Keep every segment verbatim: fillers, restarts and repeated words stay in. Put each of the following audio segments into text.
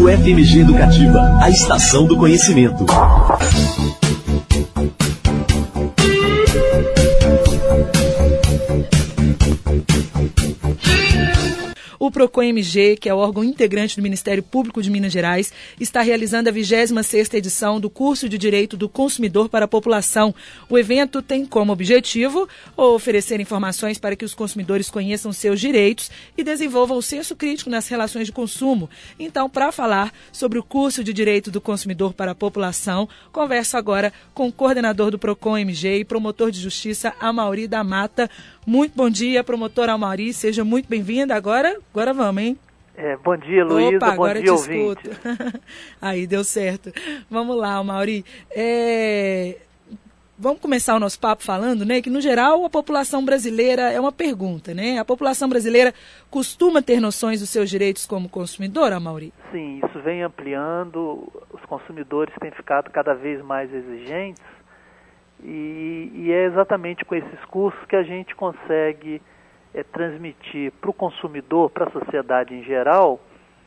Rádio F M G Educativa, a estação do conhecimento. O PROCON-M G, que é o órgão integrante do Ministério Público de Minas Gerais, está realizando a vigésima sexta edição do curso de Direito do Consumidor para a População. O evento tem como objetivo oferecer informações para que os consumidores conheçam seus direitos e desenvolvam o senso crítico nas relações de consumo. Então, para falar sobre o curso de Direito do Consumidor para a População, converso agora com o coordenador do PROCON-M G e promotor de justiça, Amaury da Mata. Muito bom dia, promotor Amaury, seja muito bem-vinda. Agora, agora vamos, hein? É, bom dia, Luísa. Opa, bom agora dia, te ouvinte. escuto. Aí, deu certo. Vamos lá, Amaury. É... Vamos começar o nosso papo falando, né, que no geral a população brasileira, é uma pergunta, né? A população brasileira costuma ter noções dos seus direitos como consumidor, Amaury? Sim, isso vem ampliando, os consumidores têm ficado cada vez mais exigentes e, e é exatamente com esses cursos que a gente consegue é, transmitir para o consumidor, para a sociedade em geral,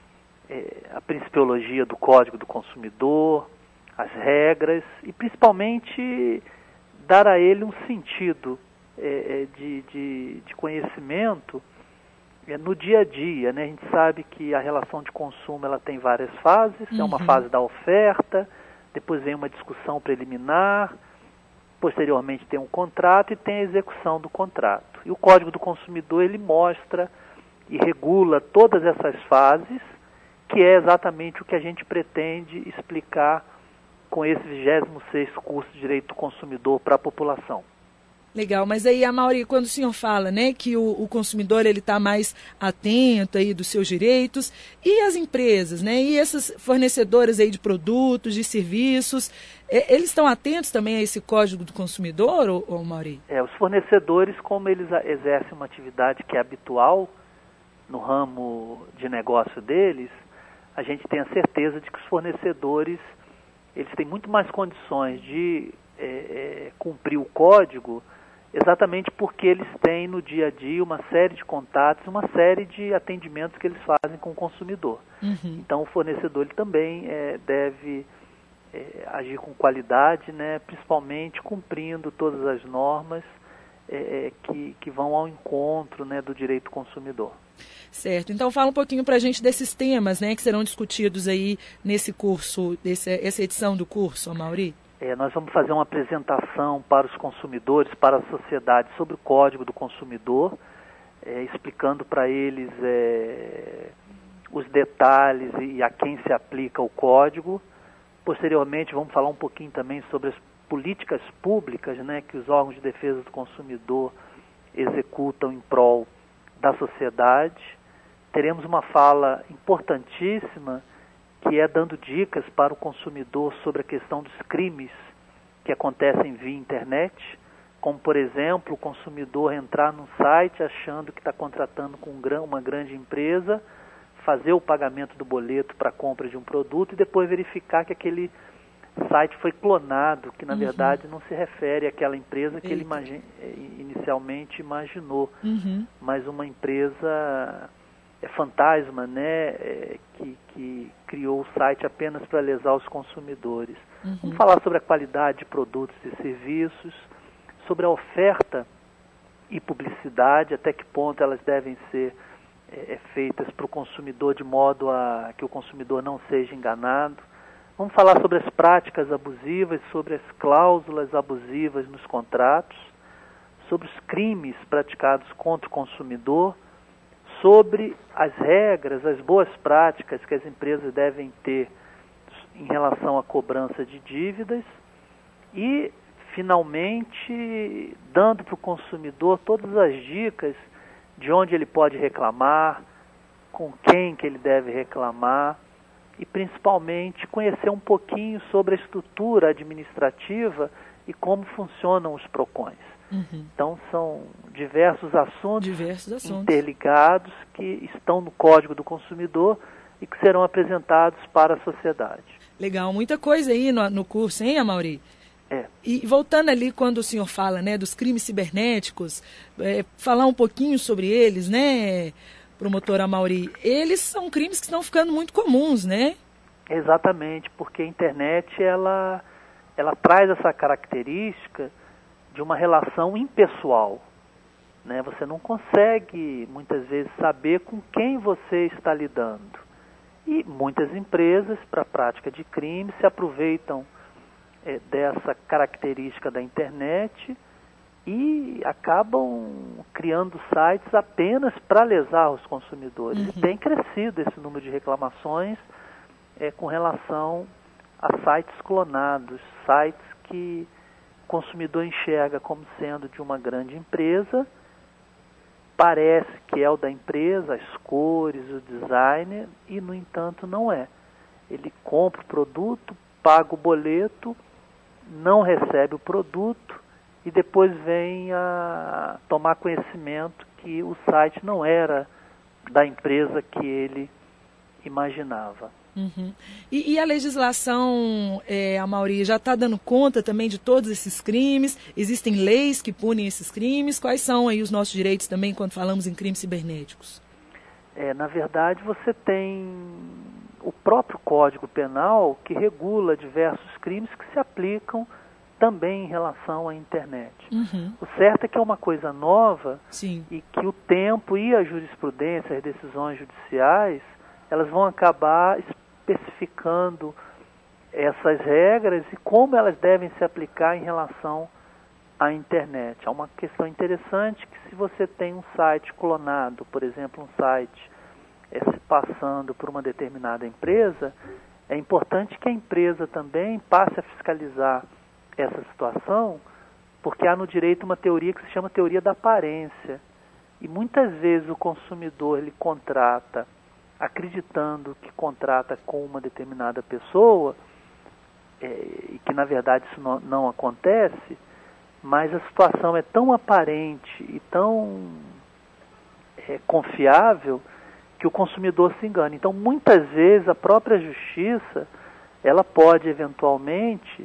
é, a principiologia do Código do Consumidor, as regras e principalmente dar a ele um sentido é, de, de, de conhecimento é, no dia a dia, né? A gente sabe que a relação de consumo ela tem várias fases, uhum. É uma fase da oferta, depois vem uma discussão preliminar, posteriormente tem um contrato e tem a execução do contrato. E o Código do Consumidor ele mostra e regula todas essas fases, que é exatamente o que a gente pretende explicar com esse vigésimo sexto curso de Direito do Consumidor para a população. Legal, mas aí, Amaury, quando o senhor fala, né, que o, o consumidor ele está mais atento aí dos seus direitos, e as empresas, né, e essas fornecedoras aí de produtos, de serviços, é, eles estão atentos também a esse Código do Consumidor, ou, ou Amaury? É, os fornecedores, como eles exercem uma atividade que é habitual no ramo de negócio deles, a gente tem a certeza de que os fornecedores eles têm muito mais condições de é, é, cumprir o código exatamente porque eles têm no dia a dia uma série de contatos, uma série de atendimentos que eles fazem com o consumidor. Uhum. Então o fornecedor ele também é, deve é, agir com qualidade, né, principalmente cumprindo todas as normas é, que, que vão ao encontro, né, do direito do consumidor. Certo, então fala um pouquinho para a gente desses temas, né, que serão discutidos aí nesse curso, desse, essa edição do curso, Amaury. É, nós vamos fazer uma apresentação para os consumidores, para a sociedade, sobre o Código do Consumidor, é, explicando para eles é, os detalhes e a quem se aplica o Código. Posteriormente vamos falar um pouquinho também sobre as políticas públicas, né, que os órgãos de defesa do consumidor executam em prol da sociedade. Teremos uma fala importantíssima que é dando dicas para o consumidor sobre a questão dos crimes que acontecem via internet, como, por exemplo, o consumidor entrar num site achando que está contratando com uma grande empresa, fazer o pagamento do boleto para a compra de um produto e depois verificar que aquele site foi clonado, que na uhum. verdade não se refere àquela empresa que Eita. ele imagi- inicialmente imaginou, uhum. mas uma empresa é, fantasma, né, é, que, que criou o site apenas para lesar os consumidores. Uhum. Vamos falar sobre a qualidade de produtos e serviços, sobre a oferta e publicidade, até que ponto elas devem ser é, feitas para o consumidor de modo a que o consumidor não seja enganado. Vamos falar sobre as práticas abusivas, sobre as cláusulas abusivas nos contratos, sobre os crimes praticados contra o consumidor, sobre as regras, as boas práticas que as empresas devem ter em relação à cobrança de dívidas e, finalmente, dando para o consumidor todas as dicas de onde ele pode reclamar, com quem que ele deve reclamar, e principalmente conhecer um pouquinho sobre a estrutura administrativa e como funcionam os PROCONs. Uhum. Então são diversos assuntos, diversos assuntos interligados que estão no Código do Consumidor e que serão apresentados para a sociedade. Legal, muita coisa aí no, no curso, hein, Amaury? É. E voltando ali quando o senhor fala, né, dos crimes cibernéticos, é, falar um pouquinho sobre eles, né, promotor Amaury, eles são crimes que estão ficando muito comuns, né? Exatamente, porque a internet ela, ela traz essa característica de uma relação impessoal. Né? Você não consegue, muitas vezes, saber com quem você está lidando. E muitas empresas, para a prática de crime, se aproveitam é, dessa característica da internet e acabam criando sites apenas para lesar os consumidores. Uhum. E tem crescido esse número de reclamações é, com relação a sites clonados, sites que o consumidor enxerga como sendo de uma grande empresa, parece que é o da empresa, as cores, o design, e no entanto não é. Ele compra o produto, paga o boleto, não recebe o produto e depois vem a tomar conhecimento que o site não era da empresa que ele imaginava. Uhum. E, e a legislação, é, Amaury, já está dando conta também de todos esses crimes? Existem leis que punem esses crimes? Quais são aí os nossos direitos também quando falamos em crimes cibernéticos? É, na verdade, você tem o próprio Código Penal que regula diversos crimes que se aplicam também em relação à internet. Uhum. O certo é que é uma coisa nova. Sim. E que o tempo e a jurisprudência, as decisões judiciais, elas vão acabar especificando essas regras e como elas devem se aplicar em relação à internet. Há uma questão interessante que se você tem um site clonado, por exemplo, um site é, se passando por uma determinada empresa, é importante que a empresa também passe a fiscalizar essa situação, porque há no direito uma teoria que se chama teoria da aparência. E muitas vezes o consumidor ele contrata acreditando que contrata com uma determinada pessoa, é, e que na verdade isso não, não acontece, mas a situação é tão aparente e tão é, confiável que o consumidor se engana. Então, muitas vezes, a própria justiça, ela pode eventualmente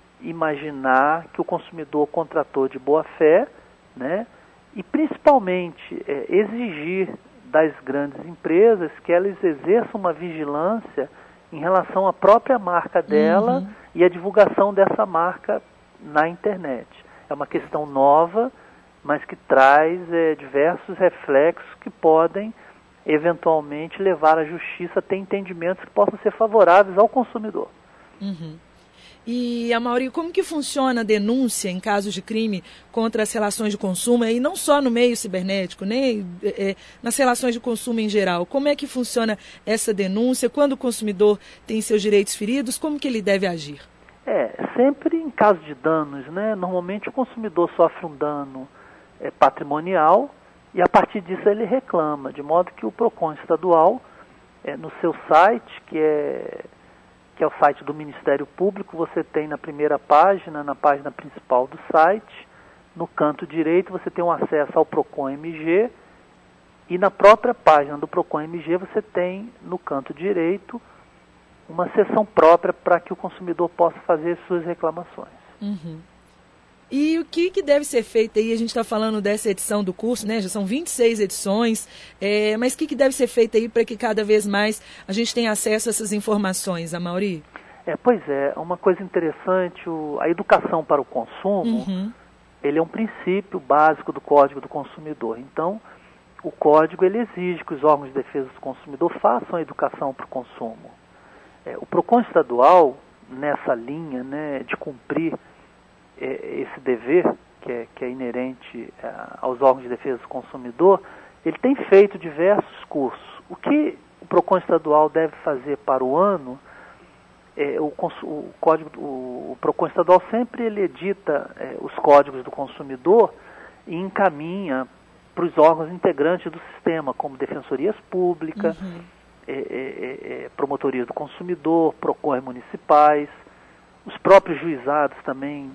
imaginar que o consumidor contratou de boa fé, né, e principalmente é, exigir das grandes empresas que elas exerçam uma vigilância em relação à própria marca dela uhum. e a divulgação dessa marca na internet. É uma questão nova, mas que traz é, diversos reflexos que podem eventualmente levar a justiça a ter entendimentos que possam ser favoráveis ao consumidor. Uhum. E, Amaury, como que funciona a denúncia em casos de crime contra as relações de consumo, e não só no meio cibernético, nem é, nas relações de consumo em geral? Como é que funciona essa denúncia? Quando o consumidor tem seus direitos feridos, como que ele deve agir? É, sempre em caso de danos, né? Normalmente o consumidor sofre um dano é, patrimonial e a partir disso ele reclama, de modo que o PROCON estadual, é, no seu site, que é... que é o site do Ministério Público, você tem na primeira página, na página principal do site, no canto direito você tem um acesso ao PROCON M G, e na própria página do PROCON M G você tem, no canto direito, uma seção própria para que o consumidor possa fazer suas reclamações. Uhum. E o que, que deve ser feito aí? A gente está falando dessa edição do curso, né? Já são vinte e seis edições, é, mas o que, que deve ser feito aí para que cada vez mais a gente tenha acesso a essas informações, Amaury? É, pois é, uma coisa interessante, o, a educação para o consumo, uhum. ele é um princípio básico do Código do Consumidor. Então, o Código ele exige que os órgãos de defesa do consumidor façam a educação para o consumo. É, o PROCON estadual, nessa linha, né, de cumprir esse dever, que é, que é inerente aos órgãos de defesa do consumidor, ele tem feito diversos cursos. O que o PROCON estadual deve fazer para o ano, é, o, o, código, o, o PROCON estadual sempre ele edita é, os códigos do consumidor e encaminha para os órgãos integrantes do sistema, como defensorias públicas, uhum. é, é, é, promotorias do consumidor, PROCONs municipais, os próprios juizados também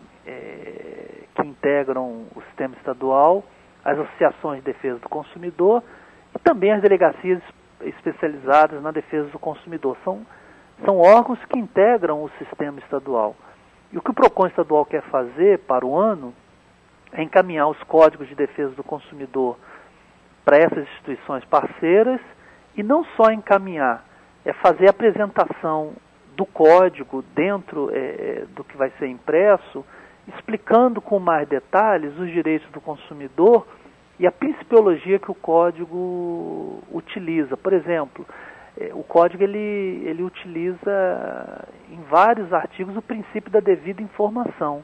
é, que integram o sistema estadual, as associações de defesa do consumidor e também as delegacias especializadas na defesa do consumidor. São, são órgãos que integram o sistema estadual. E o que o PROCON estadual quer fazer para o ano é encaminhar os códigos de defesa do consumidor para essas instituições parceiras e não só encaminhar, é fazer a apresentação do código dentro é, do que vai ser impresso, explicando com mais detalhes os direitos do consumidor e a principiologia que o código utiliza. Por exemplo, é, o código ele, ele utiliza em vários artigos o princípio da devida informação.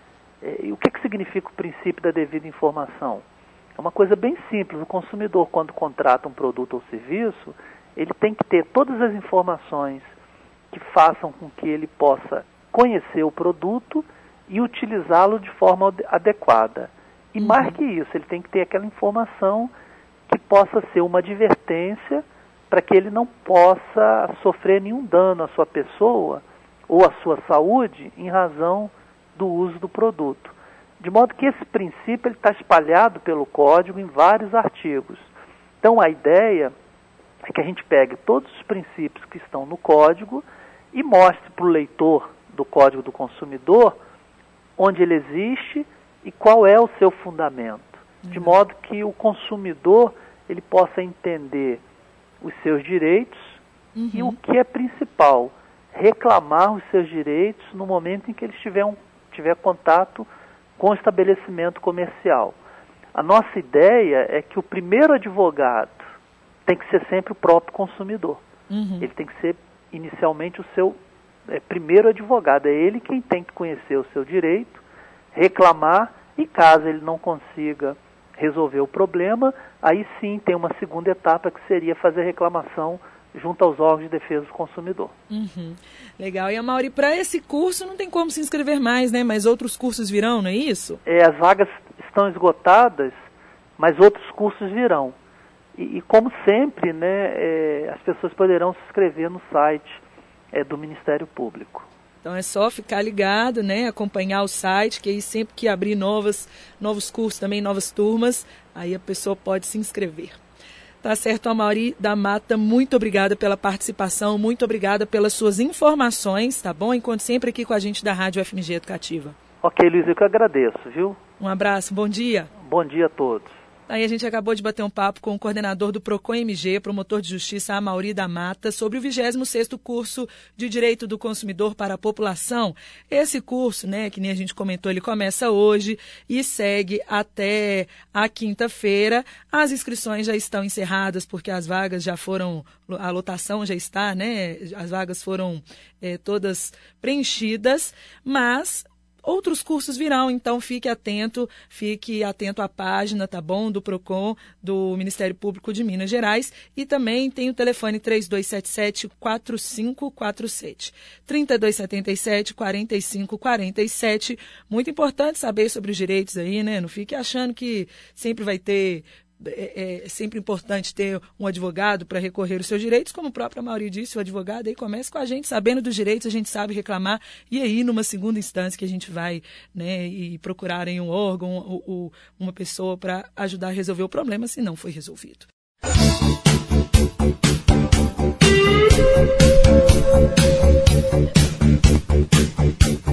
É, e o que, que significa o princípio da devida informação? É uma coisa bem simples. O consumidor, quando contrata um produto ou serviço, ele tem que ter todas as informações que façam com que ele possa conhecer o produto e utilizá-lo de forma adequada. E uhum. mais que isso, ele tem que ter aquela informação que possa ser uma advertência para que ele não possa sofrer nenhum dano à sua pessoa ou à sua saúde em razão do uso do produto. De modo que esse princípio está espalhado pelo código em vários artigos. Então a ideia é que a gente pegue todos os princípios que estão no código e mostre para o leitor do Código do Consumidor onde ele existe e qual é o seu fundamento, de uhum. modo que o consumidor ele possa entender os seus direitos uhum. e o que é principal, reclamar os seus direitos no momento em que ele tiver, um, tiver contato com o estabelecimento comercial. A nossa ideia é que o primeiro advogado tem que ser sempre o próprio consumidor. Uhum. Ele tem que ser inicialmente o seu é, primeiro advogado. É ele quem tem que conhecer o seu direito, reclamar, e caso ele não consiga resolver o problema, aí sim tem uma segunda etapa que seria fazer reclamação junto aos órgãos de defesa do consumidor. Uhum. Legal. E, Amaury, para esse curso não tem como se inscrever mais, né? Mas outros cursos virão, não é isso? É, as vagas estão esgotadas, mas outros cursos virão. E, e como sempre, né, é, as pessoas poderão se inscrever no site é, do Ministério Público. Então é só ficar ligado, né, acompanhar o site, que aí sempre que abrir novas, novos cursos também, novas turmas, aí a pessoa pode se inscrever. Tá certo, Amaury da Mata, muito obrigada pela participação, muito obrigada pelas suas informações, tá bom? Enquanto sempre aqui com a gente da Rádio F M G Educativa. Ok, Luiz, eu que agradeço, viu? Um abraço, bom dia. Bom dia a todos. Aí a gente acabou de bater um papo com o coordenador do PROCON M G, promotor de justiça Amaury da Mata, sobre o vigésimo sexto curso de Direito do Consumidor para a População. Esse curso, né, que nem a gente comentou, ele começa hoje e segue até a quinta-feira. As inscrições já estão encerradas porque as vagas já foram, a lotação já está, né, as vagas foram é, todas preenchidas, mas outros cursos virão, então fique atento, fique atento à página, tá bom, do PROCON, do Ministério Público de Minas Gerais, e também tem o telefone três dois sete sete, quatro cinco quatro sete, trinta e dois setenta e sete, quarenta e cinco quarenta e sete. Muito importante saber sobre os direitos aí, né? Não fique achando que sempre vai ter... É, é sempre importante ter um advogado para recorrer os seus direitos, como o próprio Amaury disse, o advogado aí começa com a gente, sabendo dos direitos, a gente sabe reclamar, e aí numa segunda instância que a gente vai, né, e procurar em um órgão ou, ou uma pessoa para ajudar a resolver o problema, se não foi resolvido.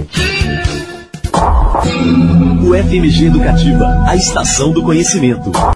O F M G Educativa, a estação do conhecimento.